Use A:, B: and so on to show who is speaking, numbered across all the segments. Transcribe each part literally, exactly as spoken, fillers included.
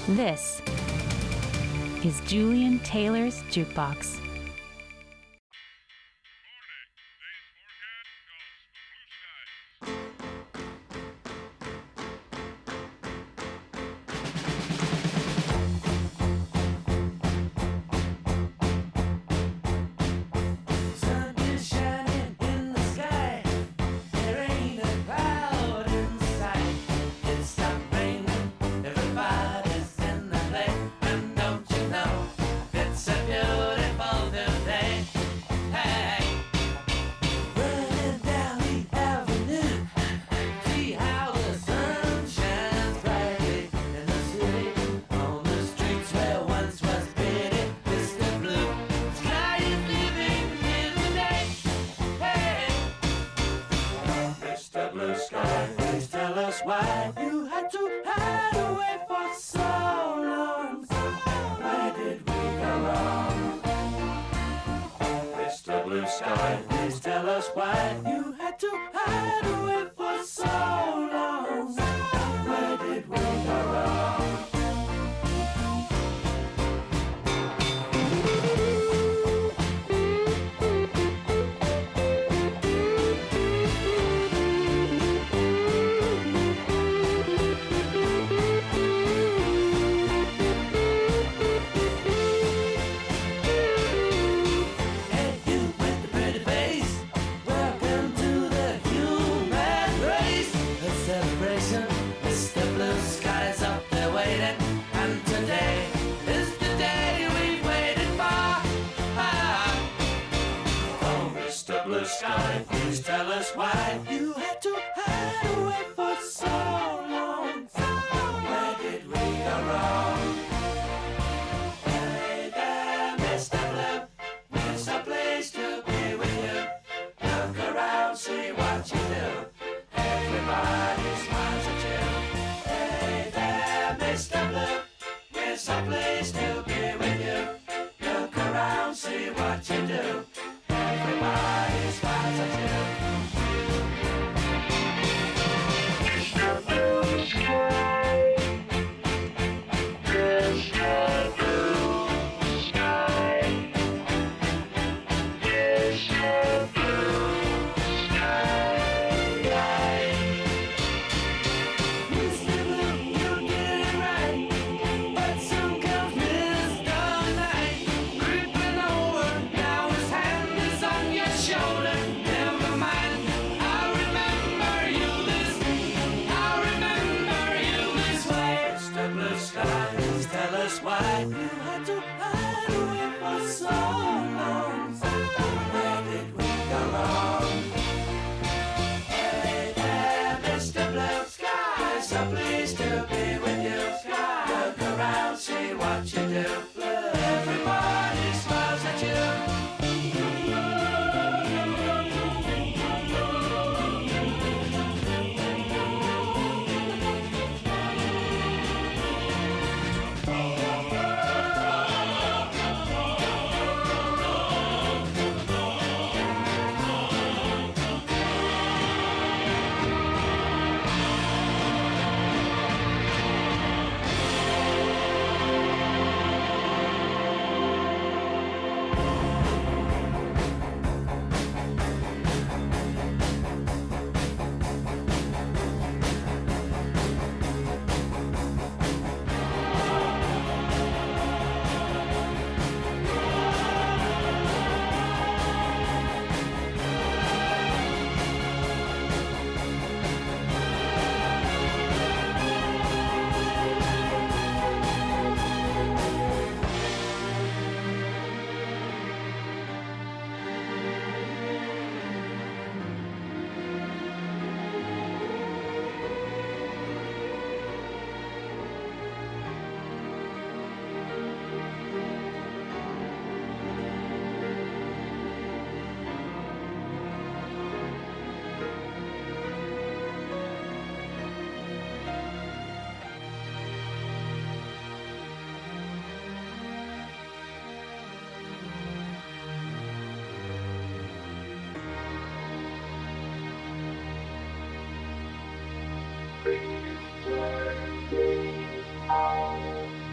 A: This is Julian Taylor's Jukebox.
B: Please, please,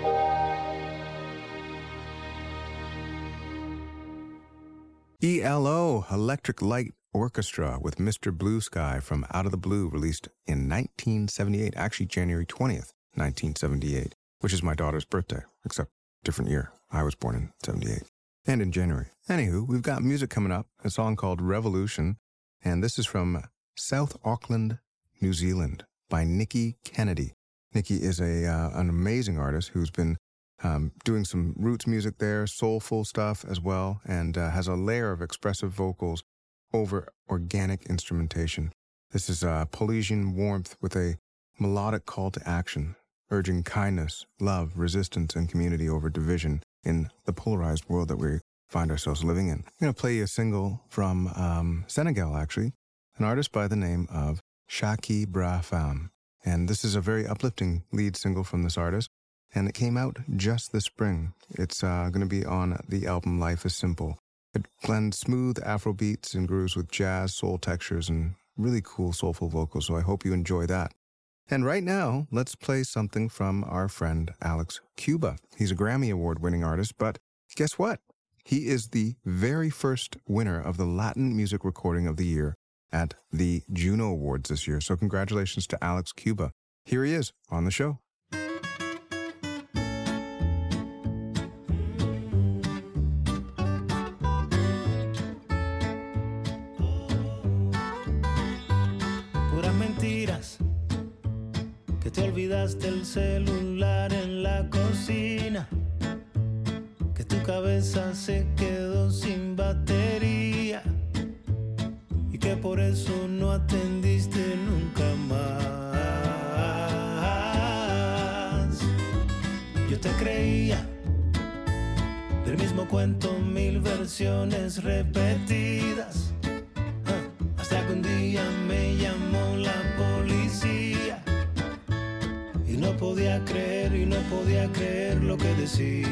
B: E L O, Electric Light Orchestra with Mister Blue Sky from Out of the Blue, released in nineteen seventy-eight, actually January twentieth, nineteen seventy-eight, which is my daughter's birthday, except different year. I was born in seventy-eight and in January. Anywho, we've got music coming up, a song called Revolution, and this is from South Auckland, New Zealand by Nikki Kennedy. Nikki is a uh, an amazing artist who's been um, doing some roots music there, soulful stuff as well, and uh, has a layer of expressive vocals over organic instrumentation. This is uh, Polynesian warmth with a melodic call to action, urging kindness, love, resistance, and community over division in the polarized world that we find ourselves living in. I'm going to play you a single from um, Senegal, actually, an artist by the name of Shaki Bra Fam. And this is a very uplifting lead single from this artist, and it came out just this spring. It's uh, going to be on the album Life is Simple. It blends smooth Afro beats and grooves with jazz, soul textures, and really cool soulful vocals, so I hope you enjoy that. And right now, let's play something from our friend Alex Cuba. He's a Grammy Award-winning artist, but guess what? He is the very first winner of the Latin Music Recording of the Year at the Juno Awards this year. So congratulations to Alex Cuba. Here he is on the show.
C: Puras mentiras, que te olvidaste el celular en la cocina, que tu cabeza se quedó sin batería y que por eso no atendiste nunca más. Yo te creía del mismo cuento, mil versiones repetidas, hasta que un día me llamó la policía y no podía creer, y no podía creer lo que decía.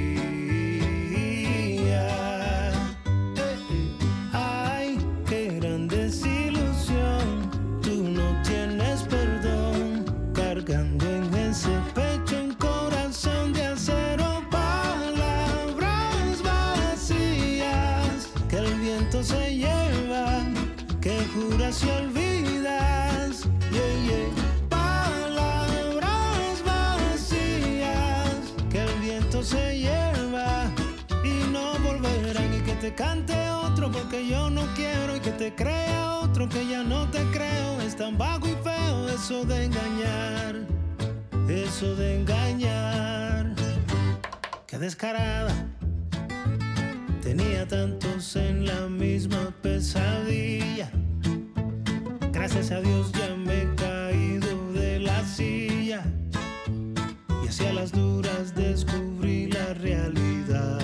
C: Ay, qué gran desilusión, tú no tienes perdón, cargando en ese pecho un corazón de acero, palabras vacías que el viento se lleva, que juras y olvidas, yeah, yeah. Palabras vacías que el viento se lleva y no volverán, y que te cante otro porque yo no quiero, y que te crea otro que ya no te creo. Es tan vago y feo eso de engañar, eso de engañar. Qué descarada, tenía tantos en la misma pesadilla. Gracias a Dios ya me he caído de la silla y hacia las duras descubrí la realidad.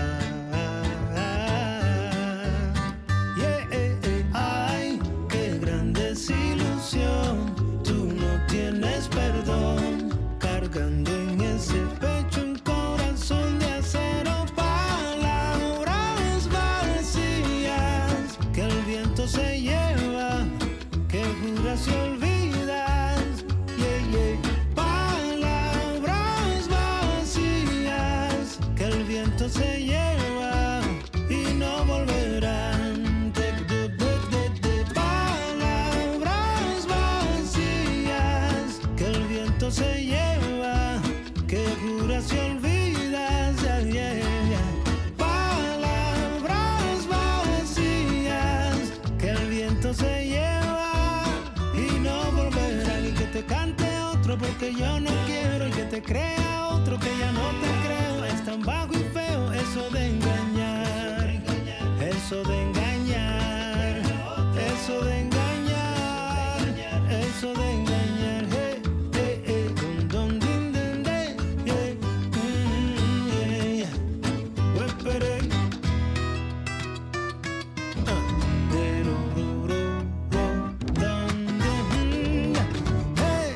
C: Yeah, eh, eh. Ay, qué gran desilusión, tú no tienes perdón, cargando en ese pecho un corazón de acero, palabras vacías que el viento se lleva, que juras y olvidas, yeah, yeah. Palabras vacías que el viento se lleva y no volverán. De, de, de, de, de. Palabras vacías que el viento se lleva, que juras y olvidas, yeah, yeah, yeah. Palabras vacías que el viento se lleva y no volverán, y que te cante otro porque yo no quiero, y que te crea otro que ya no te creo. Es tan vago y feo eso de engañar, eso de engañar, eso de engañar, eso de engañar. Hey, hey, hey, dun, dun, din, din, de, yeah, mm, yeah, yeah. Huepere. Ah, de, ro, ro, ro, ro, dun, dun, yeah. Hey.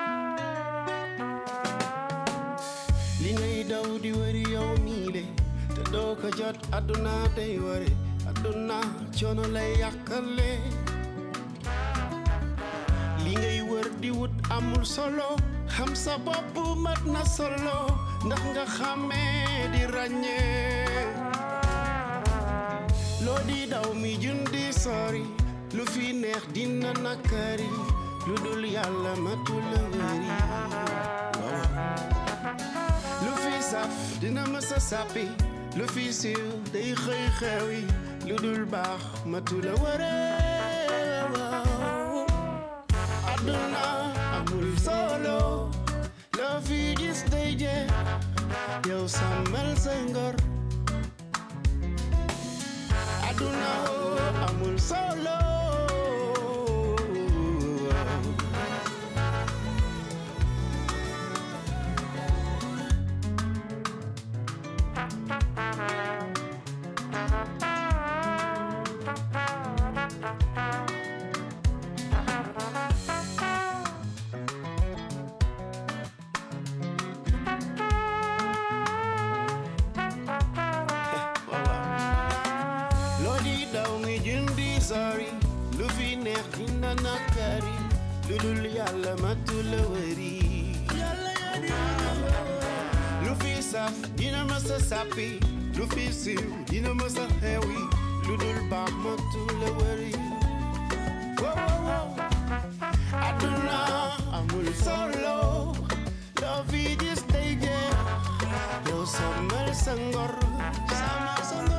C: Li ngay daw di wëri yow mii le te doo ko jot aduna day wari aduna coono lay yàkkale li ngay wër di wut amul solo xam sa bopp mat na solo ndax nga xamee di ràññee loo di daw mi jundi sori lu fi neex dina nakari lu dul yàlla matul wëri lu fi saf dina mësa sappi lu fi siiw day xëy xewi lu dul baax matul wëri aduna amul solo loo fi gis day jeex yow sàmmal sa ngor aduna amul solo sorry lu fi neex dina nakari lu dul yàlla matul wëri lu fi saf dina mësa sappi lu fi siiw dina mësa xewi lu dul baax matul wëri aduna amul solo loo fi gis day jeex yow sàmmal sa ngor sàmmal sa ngor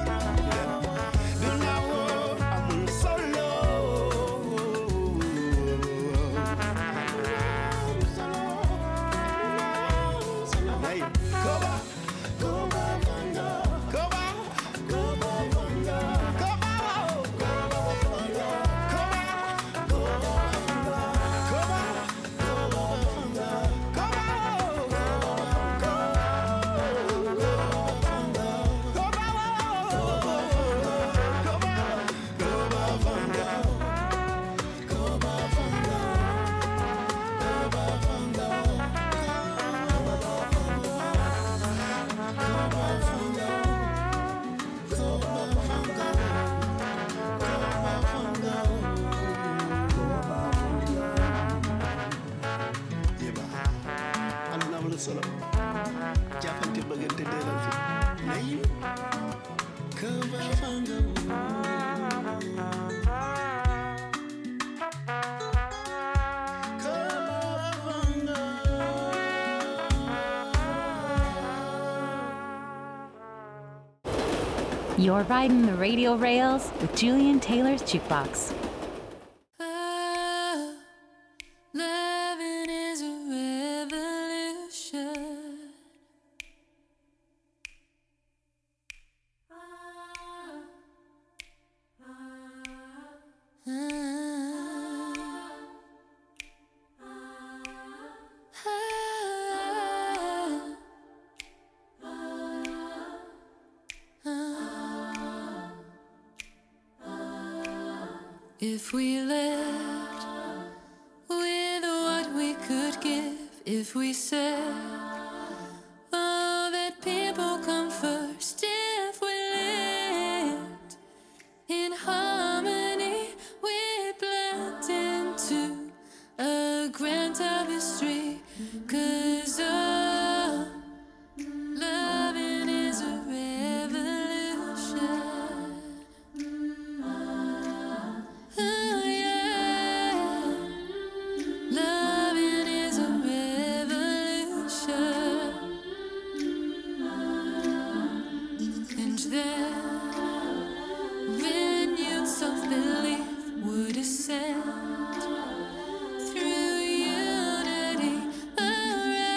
C: solo jàppante bëggante delal fi nay Kaba Fanga Kaba Fanga
A: You're riding the radio rails with Julian Taylor's Jukebox.
D: If we left with what we could give, if we said all that people come first, if we lived in harmony, we blend into a grand tapestry, 'cause oh, loving is a revolution. Through unity around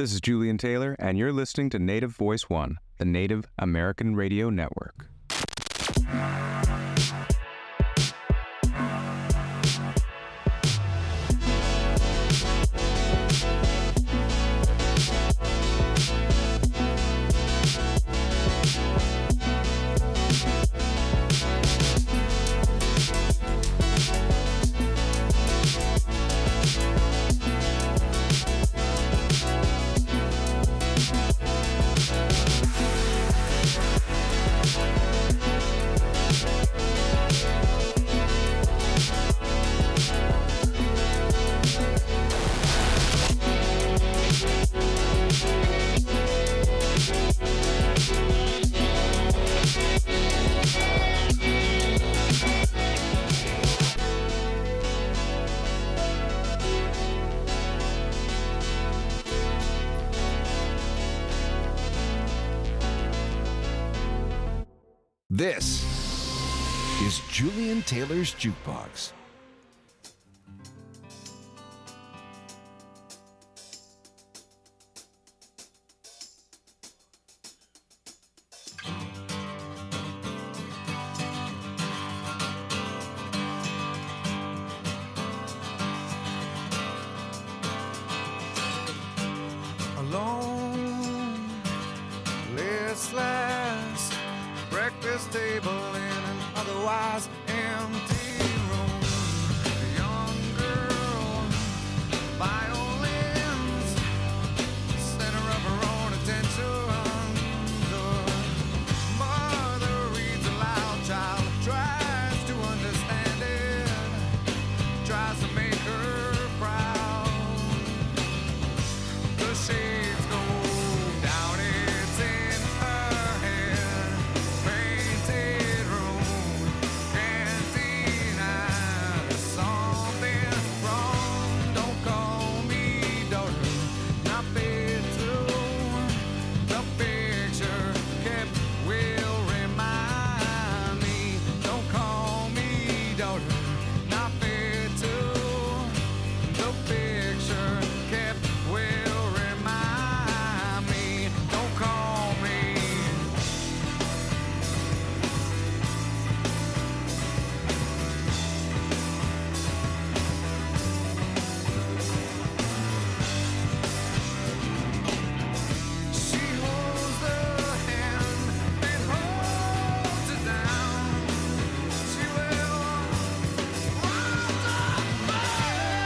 B: This is Julian Taylor, and you're listening to Native Voice One, the Native American Radio Network.
E: This is Julian Taylor's Jukebox.
C: Alone, listless, breakfast table in an otherwise empty room. A young girl, violins, center of her own attention. The mother reads aloud, child tries to understand it, tries to make her proud. The shades go down, it's in her head. Painted room, cantina, there's something wrong. Don't call me daughter, not fit to. The picture kept will remind me. Don't call me daughter, not fit to. The picture kept will remind me. Don't call me. She holds the hand that holds her down. She will rise up.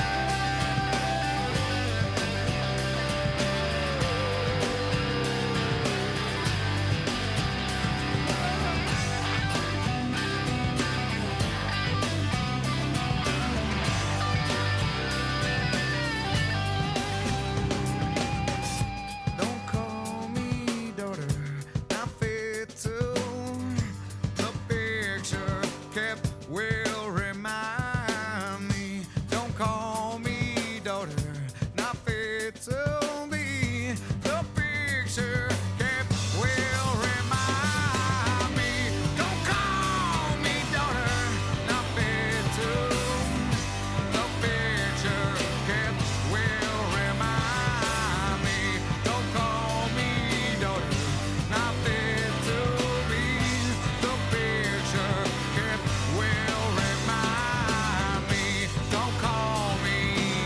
C: Don't call me daughter, not fit to. The picture kept will remind me. Don't call me daughter, not fit to be. The picture kept will remind me. Don't call me daughter, not fit to. The picture kept will remind me. Don't call me daughter, not fit to be. The picture kept will remind me. Don't call me.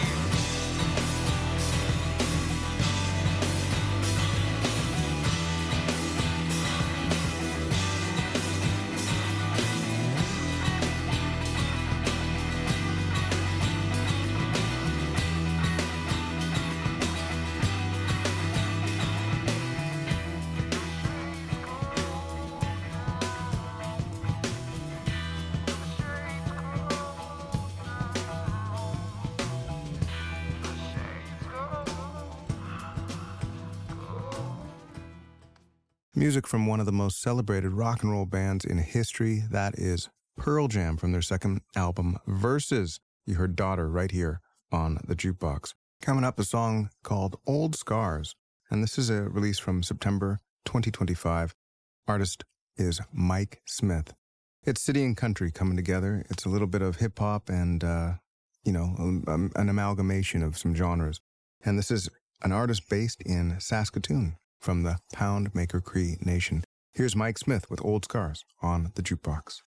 B: Music from one of the most celebrated rock and roll bands in history, that is Pearl Jam from their second album, Versus. You heard Daughter right here on the Jukebox. Coming up, a song called Old Scars, and this is a release from September twenty twenty-five. Artist is Mike Smith. It's city and country coming together. It's a little bit of hip-hop and, uh, you know, um, an amalgamation of some genres. And this is an artist based in Saskatoon from the Pound Maker Cree Nation. Here's Mike Smith with Old Scars on the Jukebox.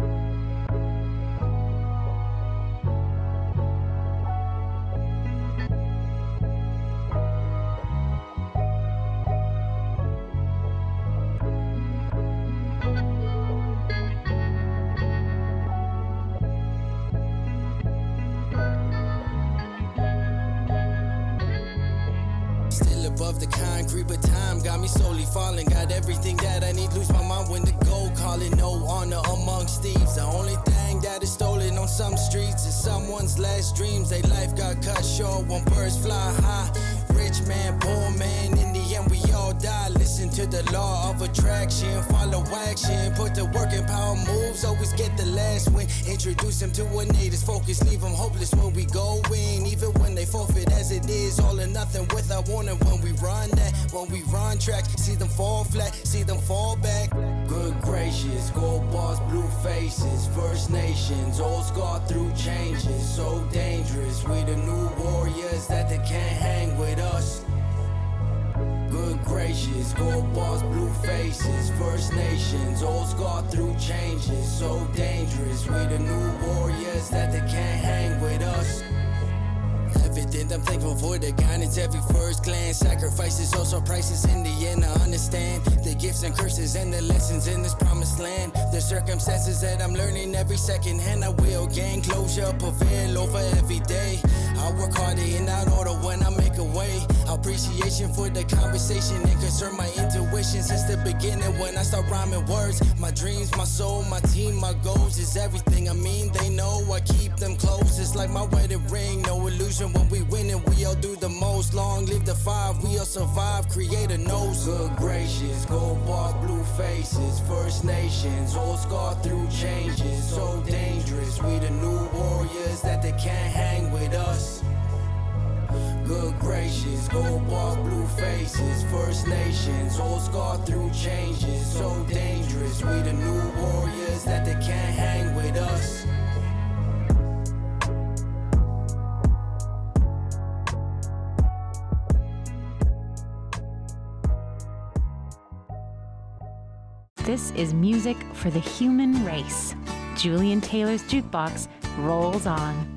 F: Above the concrete, but time got me slowly falling. Got everything that I need, lose my mind when the gold calling. No honor amongst thieves. The only thing that is stolen on some streets is someone's last dreams. Their life got cut short when birds fly high. Rich man, poor man, in the end we all die. Listen to the law of attraction, follow action, put the work in power moves, always get the last win. Introduce them to a native's focus, leave them hopeless when we go in. Even when they forfeit as it is, all or nothing without warning. When we run that, when we run track, see them fall flat, see them fall back. Good gracious, gold bars, blue faces, First Nations, all scarred through changes. So dangerous, we the new warriors that they can't hang with us. Good gracious, gold bars, blue faces, First Nations, all scarred through changes. So dangerous, we the new warriors that they can't hang with us. Evident, I'm thankful for the guidance, every first glance. Sacrifices, also prices in the end, I understand the gifts and curses and the lessons in this promised land. The circumstances that I'm learning every second hand, I will gain closure, prevail over every day. I work harder in that order when I make a way. Appreciation for the conversation and concern my intuition since the beginning when I start rhyming words. My dreams, my soul, my team, my goals is everything. I mean, they know I keep them close. It's like my wedding ring, no illusion when we win it. We all do the most. Long live the five, we all survive. Creator knows. Good gracious, gold bars, blue faces, First Nations, all scarred through changes. So dangerous, we the new warriors that they can't hang with us. Good gracious, gold bars, blue faces, First Nations, all scarred through changes. So dangerous, we the new warriors that they can't hang with us.
A: This is music for the human race. Julian Taylor's Jukebox rolls on.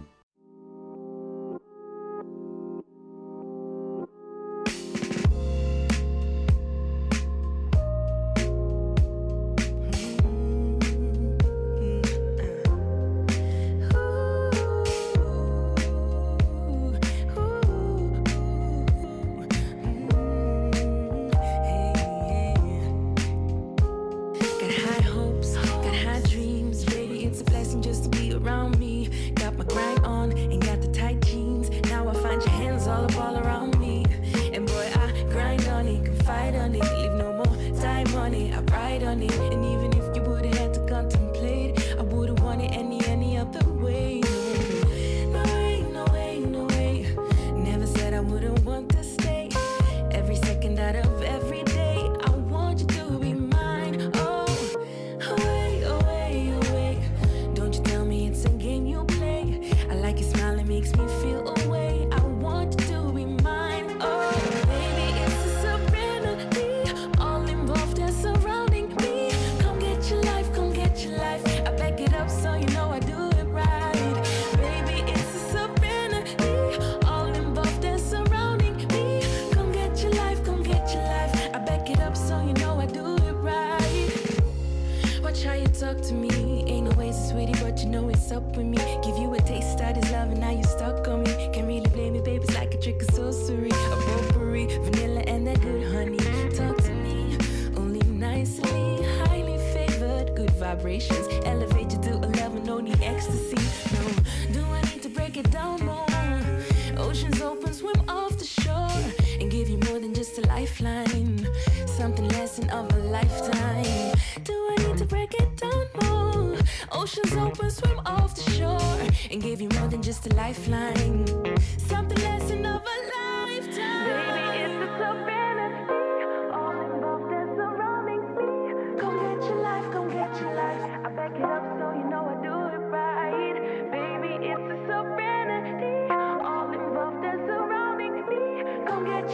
G: Come get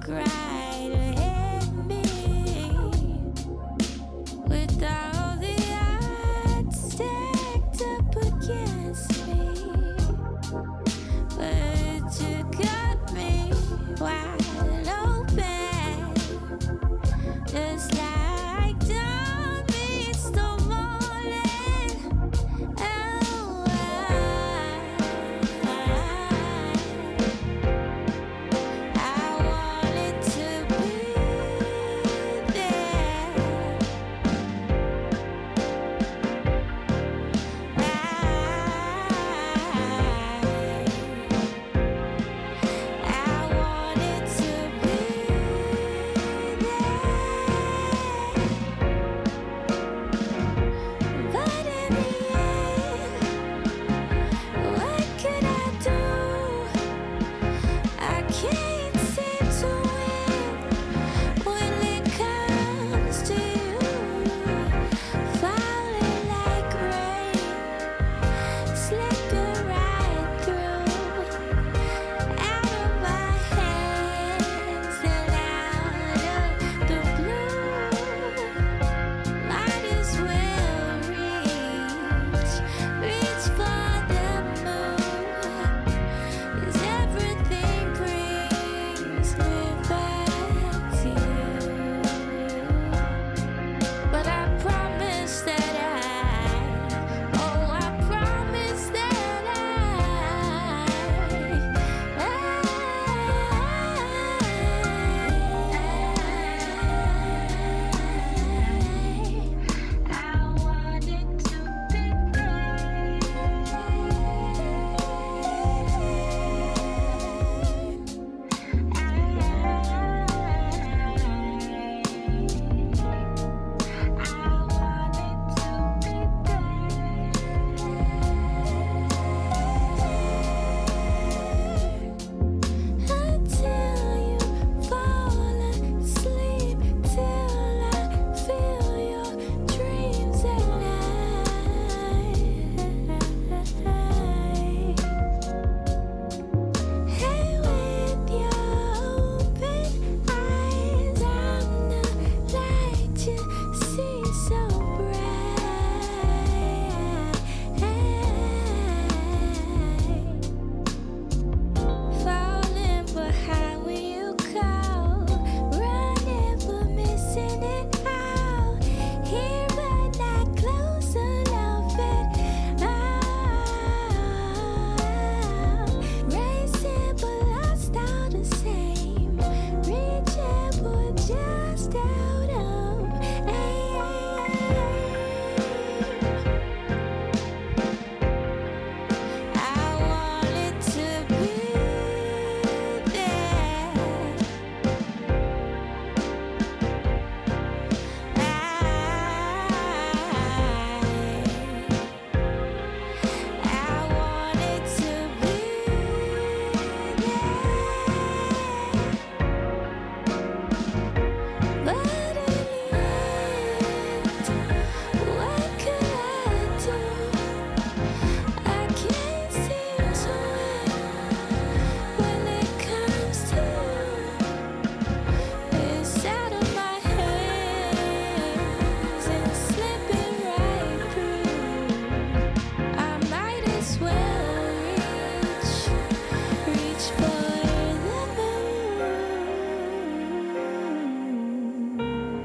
D: walk right ahead me with all the odds stacked up against me, but you got me wide open, just like dawn meets the morning. Oh, I, I wanted to be there. I, I wanted to be there. But in the end, what could I do? I can't seem to win when it comes to you. Falling like rain, slipping right through, out of my hands and out of the blue. Might as well reach, reach for the moon, 'cause everything brings me back to you. But I promise that I, oh, I promise that I, I, I wanted to be there. Until you fall asleep, till I feel your dreams at night. Hey, with your open eyes, I'm the light you see so bright. Falling behind when you call, running but missing it all. Here but not close enough at all. Racing but lost all the same. Reaching but just out of aim. I wanted to be there. I, I wanted to be there. But in the end, what could I do? I can't seem to win when it comes to you. It's out of my hands and slipping right through. I might as well reach, reach for the moon.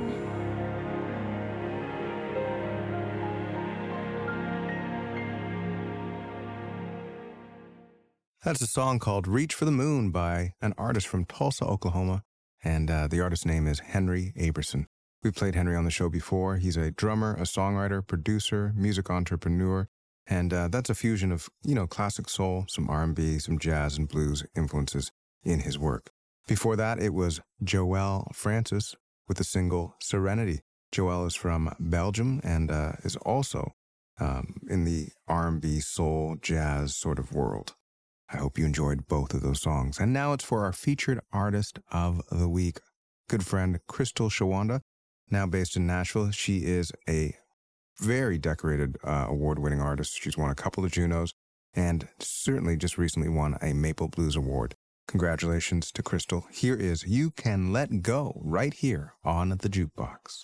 B: That's a song called Reach for the Moon by an artist from Tulsa, Oklahoma, and uh, the artist's name is Henry Aberson. We've played Henry on the show before. He's a drummer, a songwriter, producer, music entrepreneur, and uh, that's a fusion of, you know, classic soul, some R and B, some jazz and blues influences in his work. Before that, it was Joelle Francis with the single Serenity. Joelle is from Belgium and uh, is also um, in the R and B, soul, jazz sort of world. I hope you enjoyed both of those songs. And now it's for our featured artist of the week, good friend Crystal Shawanda, now based in Nashville. She is a very decorated uh, award-winning artist. She's won a couple of Junos and certainly just recently won a Maple Blues Award. Congratulations to Crystal. Here is You Can Let Go right here on the Jukebox.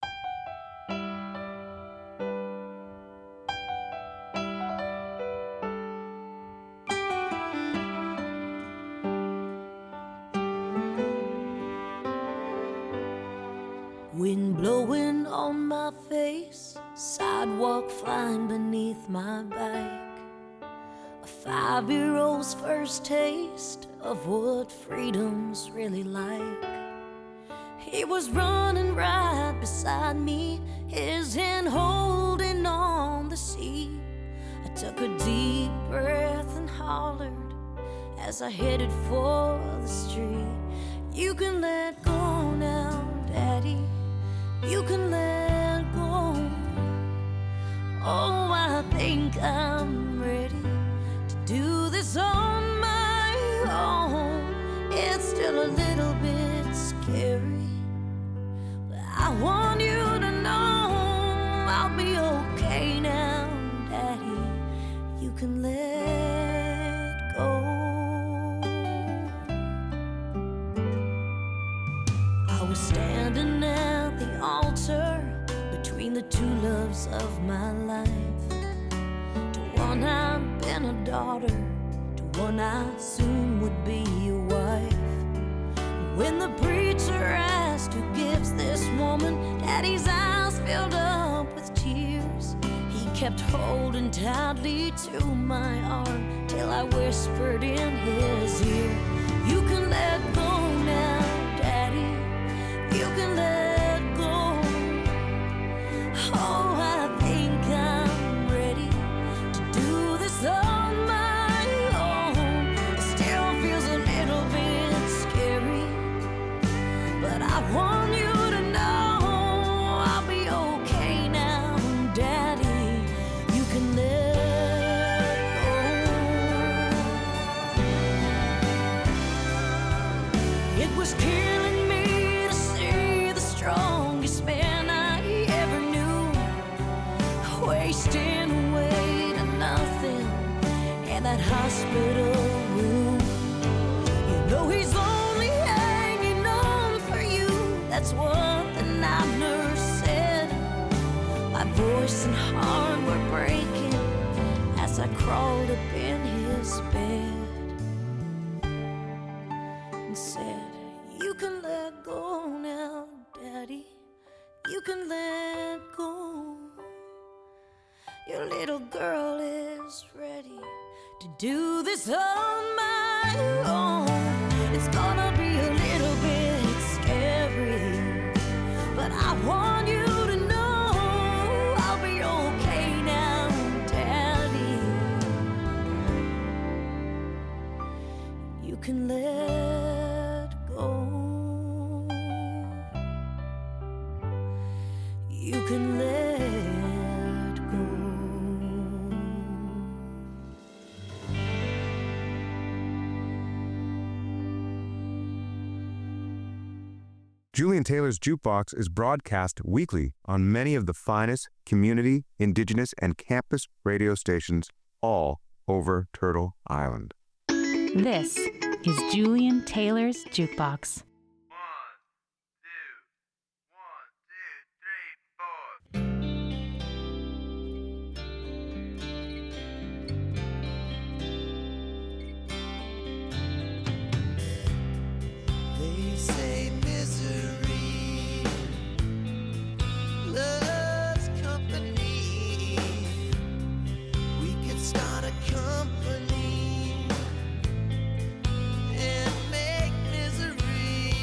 D: Wind blowing on my face, sidewalk flying beneath my bike. A five-year-old's first taste of what freedom's really like. He was running right beside me, his hand holding on the seat. I took a deep breath and hollered as I headed for the street. You can let go now, Daddy. You can let go. Oh, I think I'm ready to do this on my own. It's still a little bit scary, but I want you to know I'll be okay now, Daddy. You can let go. I was standing at the altar between the two loves of my life. To one I've been a daughter, to one I soon would be a wife. When the preacher asked who gives this woman, Daddy's eyes filled up with tears. He kept holding tightly to my arm till I whispered in his ear, you can let go now, Daddy. You can let go. Oh, I think I'm ready to do this on my own. It still feels a little bit scary, but I want you to know I'll be okay now, Daddy. You can let go. It was killing me to see the strongest man I ever knew wasting away to nothing in that hospital room. You know he's only hanging on for you. That's what the night nurse said. My voice and heart were breaking as I crawled up in his bed and said, you can let go now, Daddy. You can let go. Your little girl is ready to do this on my own. It's gonna be a little bit scary, but I want you to know I'll be okay now, Daddy. You can let go. You can let go.
B: Julian Taylor's Jukebox is broadcast weekly on many of the finest community, indigenous, and campus radio stations all over Turtle Island.
A: This is Julian Taylor's Jukebox.
C: They say misery loves company. We could start a company and make misery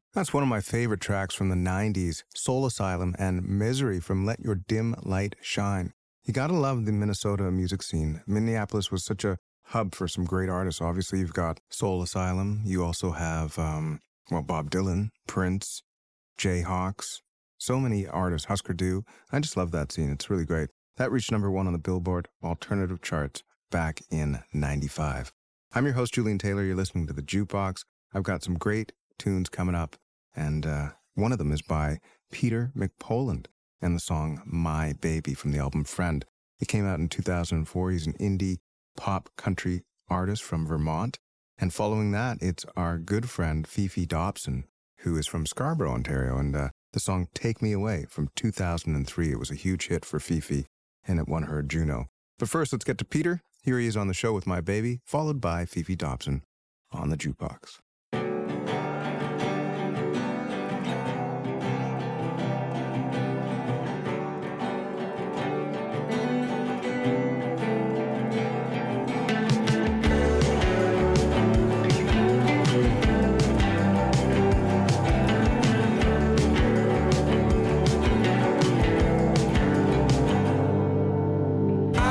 B: That's one of my favorite tracks from the nineties, Soul Asylum and Misery from Let Your Dim Light Shine. You gotta love the Minnesota music scene. Minneapolis was such a hub for some great artists. Obviously, you've got Soul Asylum. You also have, um, well, Bob Dylan, Prince, Jayhawks, so many artists, Husker Du. I just love that scene. It's really great. That reached number one on the Billboard Alternative charts back in ninety-five. I'm your host, Julian Taylor. You're listening to The Jukebox. I've got some great tunes coming up, and uh, one of them is by Peter McPoland and the song My Baby from the album Friend. It came out in two thousand four. He's an indie pop country artist from Vermont. And following that, it's our good friend Fifi Dobson, who is from Scarborough, Ontario, and uh, the song Take Me Away from two thousand three. It was a huge hit for Fifi, and it won her a Juno. But first, let's get to Peter. Here he is on the show with My Baby, followed by Fifi Dobson on the Jukebox.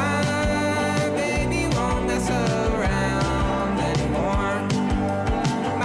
G: My baby won't mess around anymore.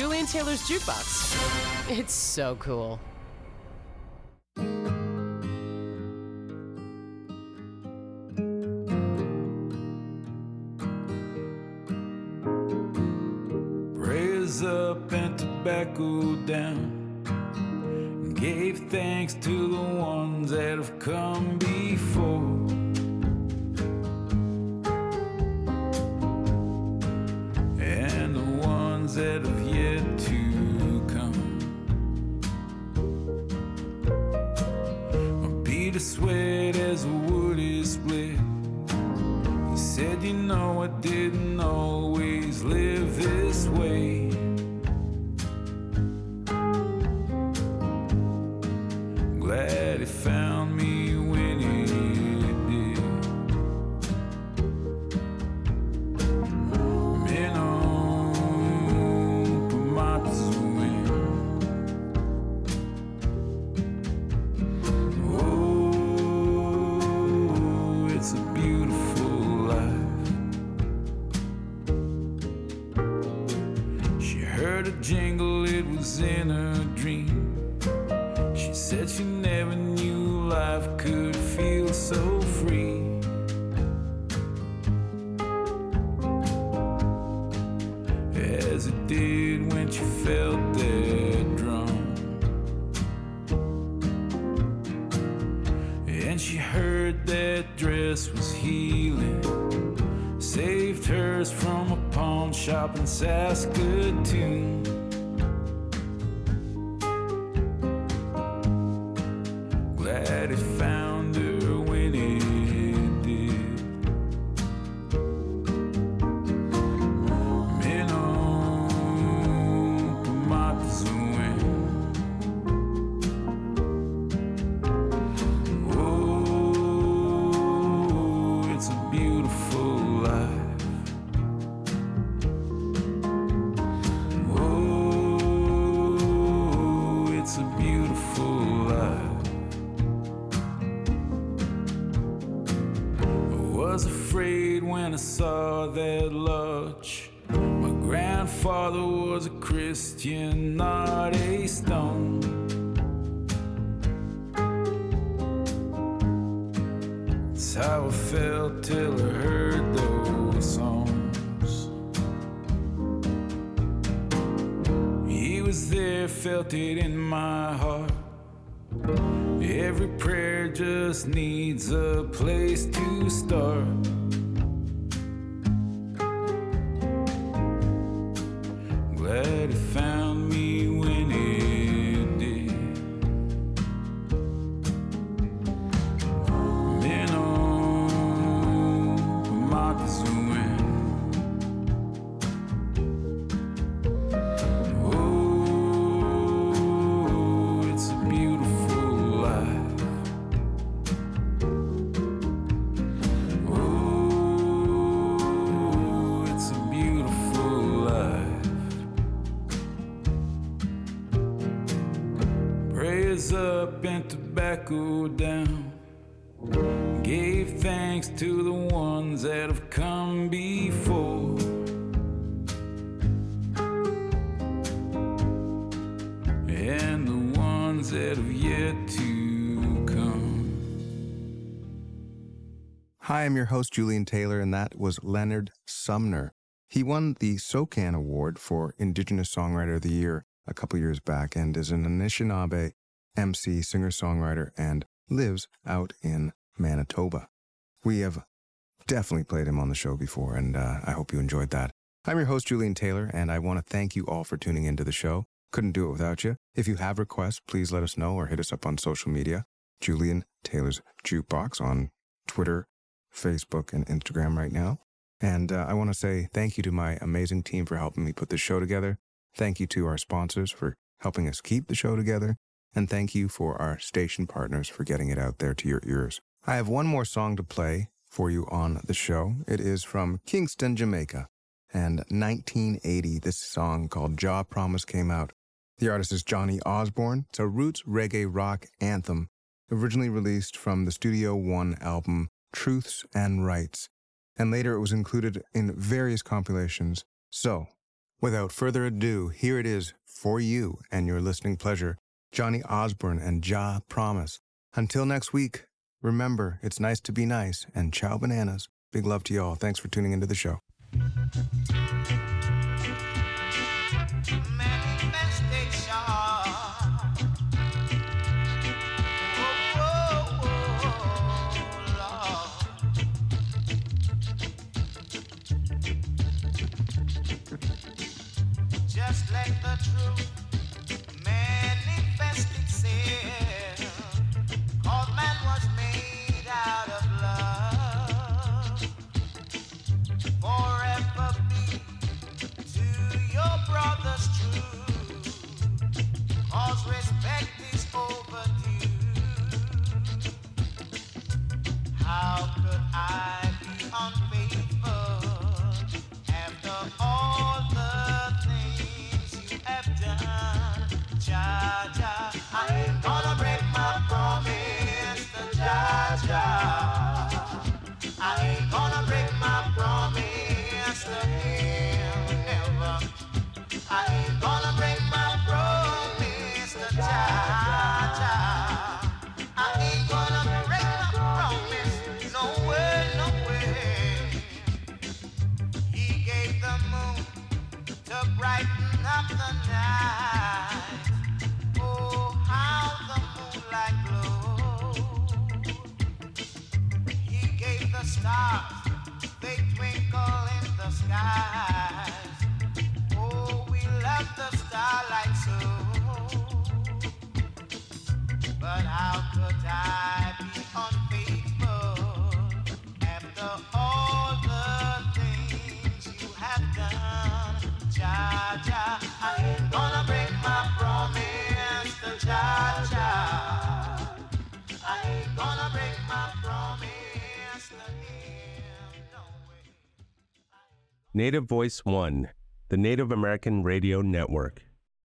G: Julian Taylor's Jukebox. It's so cool.
H: Prayers up and tobacco down. Gave thanks to the ones that have come before. And the ones that have yet to come. Peter sweat as the wood is split. He said, you know, I didn't always live this way. Glad he found me when he did. Menon Pamazuin. Oh, it's a beautiful life. She heard a jingle, it was in a dream. She said she never knew life could feel so free. As it did when she felt that drum. And she heard that dress was healing. Saved hers from a pawn shop in Saskatoon. Glad he found her when he did. Menon Pamazuin. Oh, it's a beautiful life. Oh, it's a beautiful life. Was afraid when I saw that lodge. My grandfather was a Christian, not a stone. That's how I felt till I heard those songs. He was there, felt it in my heart. Every prayer just needs a place to start. Glad he found me when he did. Menon Pamazuin. Oh, it's a beautiful life. Oh, it's a beautiful life. Prayers up and tobacco down. Gave thanks to the ones that have come before. And the ones that have yet to come.
B: Hi, I'm your host, Julian Taylor, and that was Leonard Sumner. He won the SOCAN Award for Indigenous Songwriter of the Year a couple years back and is an Anishinaabe M C, singer-songwriter, and lives out in Manitoba. We have definitely played him on the show before, and uh, I hope you enjoyed that. I'm your host, Julian Taylor, and I want to thank you all for tuning into the show. Couldn't do it without you. If you have requests, please let us know or hit us up on social media. Julian Taylor's Jukebox on Twitter, Facebook, and Instagram right now. And uh, I want to say thank you to my amazing team for helping me put this show together. Thank you to our sponsors for helping us keep the show together. And thank you for our station partners for getting it out there to your ears. I have one more song to play for you on the show. It is from Kingston, Jamaica. And nineteen eighty, this song called Jah Promise came out. The artist is Johnny Osborne. It's a roots reggae rock anthem, originally released from the Studio One album Truths and Rights. And later it was included in various compilations. So, Without further ado, here it is for you and your listening pleasure, Johnny Osborne and Ja Promise. Until next week, remember, it's nice to be nice, and ciao bananas. Big love to you all. Thanks for tuning into the show.
I: Just let the truth manifest itself, 'cause man was made out of love. Forever be to your brothers true, 'cause respect is overdue. How could I be unfaithful after all the things you have done? Jah, Jah, I ain't gonna break my promise to Jah, Jah. I ain't gonna break my promise to him, never. I ain't gonna break my promise to Jah, Jah. I ain't gonna break my promise, no way, no way. He gave the moon to brighten up the night. Oh, how the moonlight glowed. He gave the stars, they twinkle in the skies. Oh, we love the starlight so. But how could I be unfaithful after all the things you have done? Jah, Jah, I ain't gonna break my promise to Jah, Jah. I ain't gonna break my promise to him, no way.
J: Native Voice One, the Native American Radio Network.